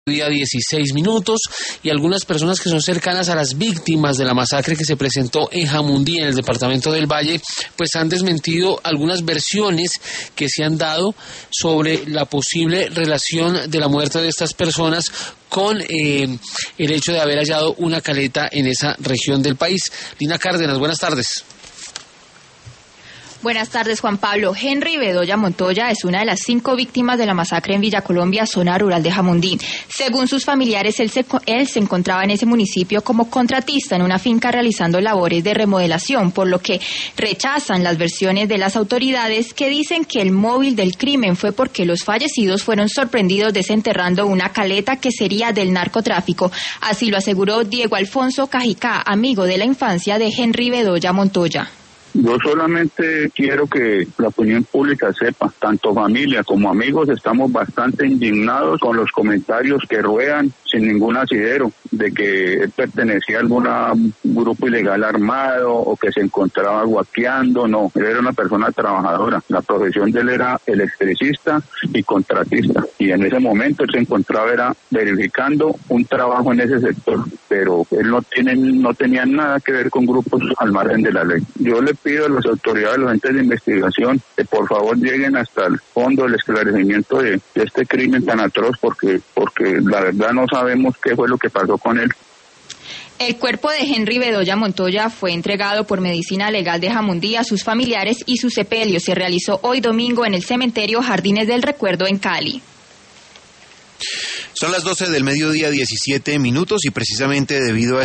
Día 16 minutos, y algunas personas que son cercanas a las víctimas de la masacre que se presentó en Jamundí, en el departamento del Valle, pues han desmentido algunas versiones que se han dado sobre la posible relación de la muerte de estas personas con el hecho de haber hallado una caleta en esa región del país. Lina Cárdenas, buenas tardes. Buenas tardes, Juan Pablo. Henry Bedoya Montoya es una de las 5 víctimas de la masacre en Villa Colombia, zona rural de Jamundí. Según sus familiares, él se encontraba en ese municipio como contratista en una finca realizando labores de remodelación, por lo que rechazan las versiones de las autoridades que dicen que el móvil del crimen fue porque los fallecidos fueron sorprendidos desenterrando una caleta que sería del narcotráfico. Así lo aseguró Diego Alfonso Cajicá, amigo de la infancia de Henry Bedoya Montoya. Yo solamente quiero que la opinión pública sepa, tanto familia como amigos, estamos bastante indignados con los comentarios que ruedan sin ningún asidero de que él pertenecía a algún grupo ilegal armado o que se encontraba guaqueando. No, él era una persona trabajadora. La profesión de él era electricista y contratista, y en ese momento él se encontraba era verificando un trabajo en ese sector, pero él no tenía nada que ver con grupos al margen de la ley. Yo le pido a las autoridades, a los entes de investigación, que por favor lleguen hasta el fondo del esclarecimiento de este crimen tan atroz, porque la verdad no sabemos qué fue lo que pasó con él. El cuerpo de Henry Bedoya Montoya fue entregado por Medicina Legal de Jamundí a sus familiares y su sepelio se realizó hoy domingo en el cementerio Jardines del Recuerdo en Cali. Son las 12 del mediodía, 17 minutos, y precisamente debido a